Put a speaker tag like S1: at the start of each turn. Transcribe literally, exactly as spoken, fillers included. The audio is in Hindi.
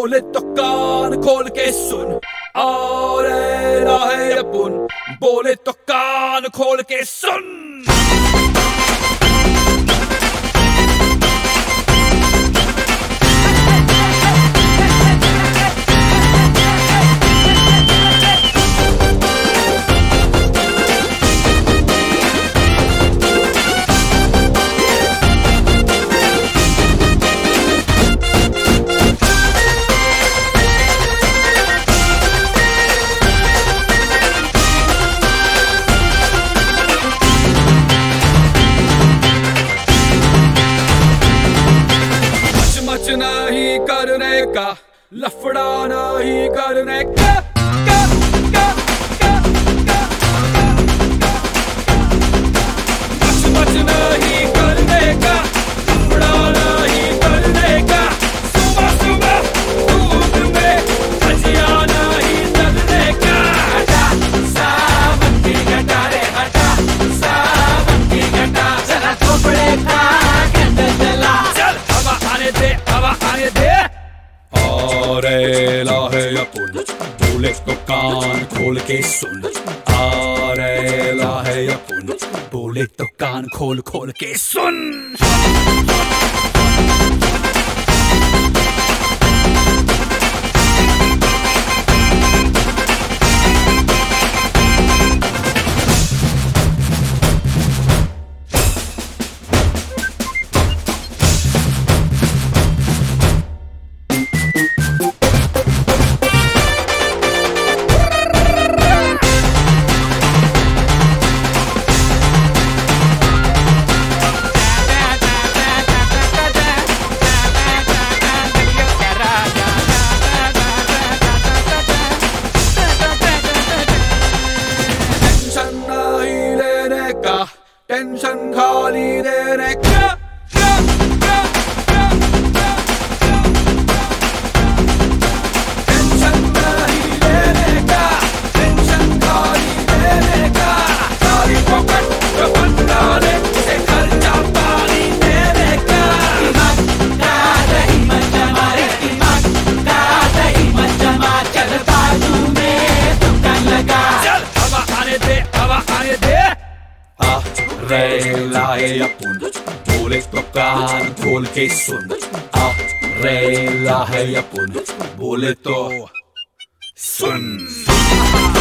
S1: बोले तो कान खोल के सुन, आ रहा है अपन। बोले तो कान खोल के सुन। मच नहीं करने का, लफड़ा नहीं करने का, का, का, का, का, मच मच नहीं करने का, लफड़ा नहीं करने का। सुबह सुबह धूप में भजिया नहीं तलने का। हटा सावन की घटा रे, हटा सावन की घटा। जरा कपड़े का कैंडल जला, चल हवा आने दे, हवा आने दे। अरे लाहे अपन, बोले तो कान खोल के सुन। अरे लाहे अपन, बोले तो कान खोल खोल के सुन। टेंशन खाली देने का, का, का, का, का, टेंशन नहीं लेने का, टेंशन खाली देने का। सारी पॉकेट जो बंदा ले, उसे खर्चा पानी देने का। दिमाग का दही मत मारे, दिमाग का दही मत मार। चल बाजू में दुकान लगा, चल हवा आने दे, हवा आने दे। रे लाए अपन, बोले तो कान खोल के सुन। आ रे लाए अपन, बोले तो सुन।